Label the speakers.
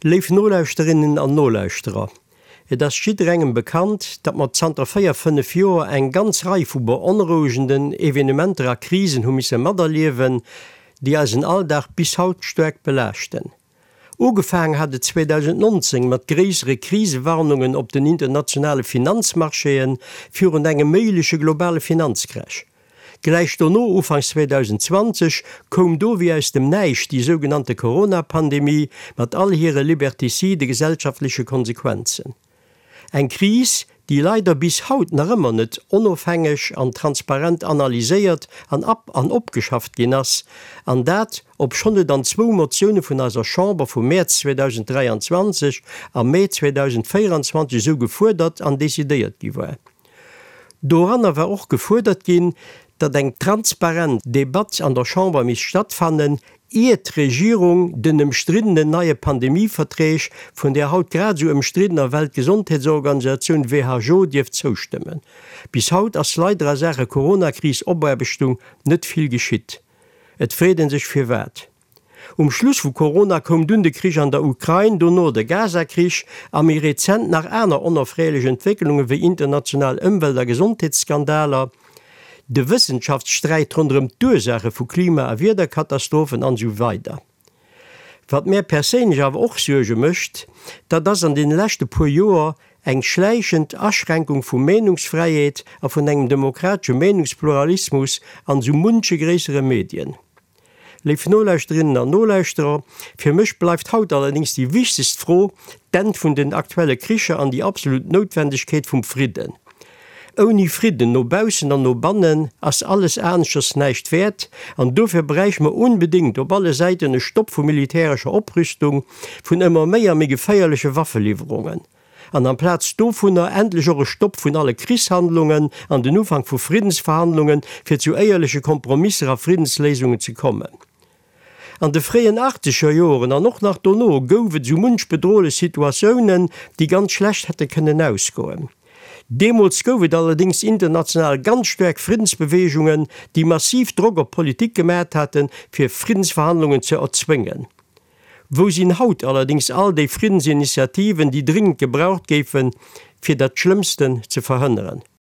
Speaker 1: Lief Nolauschterinnen an Nolauschterer. Et ass schiedrengem bekannt, dat mat Zter 4-5 Joer eng ganz Reif vu beonrogenden Evenementer a Krisen hun misse Mader liewen, die als en Alldach bis haut sterk belächten. Ugefang hatte 2019 mat gräsere Krisewarnungen op den internationale Finanzmarscheen für een engem méiglesche globale Finanzcrash. Gleich no ufangs 2020 kom do wie aus dem Neich die sogenannte Corona-Pandemie mat all ihre liberticide gesellschaftliche Konsequenzen. Ein Kris, die leider bis haut nach immer net onofhängig an transparent analysiert an opgeschafft ginnners, an dat ob schon dann 2 Motionen vun aiser Chamber vu März 2023 am Mai 2024 so gefordert an desideiert giwer. Doran war auch gefordert gin, dat eng transparent Debatt an der Chamber mis stattfanden, ehe die Regierung den umstrittenen neue Pandemievertrag von der haut grad so umstrittener Weltgesundheitsorganisation WHO dirf zustimmen. Bis haut als leider Sache Corona-Krise Oberbestung net viel geschitt. Et freden sich für wert. Schluss vu Corona kom dun de Krieg an der Ukraine, donno de Gaza-Krieg, am rezent nach einer unerfreulichen Entwicklungen wie international Umwelt- der Gesundheitsskandaler, de Wissenschaftsstreit rund d'Ursache vu Klima- a Wetterkatastrophen an so weiter. Wat mir persönlich aber auch sorge mischt, dat das an den letzten paar Jahren eng schleichend Erschränkung vu Meinungsfreiheit a von engem demokratischen Meinungspluralismus an so munche größere Medien. Lief Nolauschterinnen an Nolauschterer, für mich bleibt haut allerdings die wichtigste Frage, den von den aktuellen Krisen an die absolute Notwendigkeit vom Frieden. Ohne Frieden, no Bausen an no Bannen, as alles ernsters neicht wert, an dafür bereich man unbedingt op alle Seiten einen Stopp von militärischer Oprüstung, von immer mehr gefeierliche Waffenlieferungen. An Platz dofuner endlich eure Stopp von alle Kriegshandlungen an den Anfang von Friedensverhandlungen für zu eierliche Kompromisse auf Friedenslesungen zu kommen. An de freien 80er Jahren an noch nach Donno goufe zu munch bedrohte Situationen, die ganz schlecht hätte können auskommen. Demals goufe allerdings international ganz stark Friedensbewegungen, die massiv Druck auf Politik gemäht hatten, für Friedensverhandlungen zu erzwingen. Wo sind haut allerdings all die Friedensinitiativen, die dringend gebraucht geben, für das Schlimmste zu verhindern?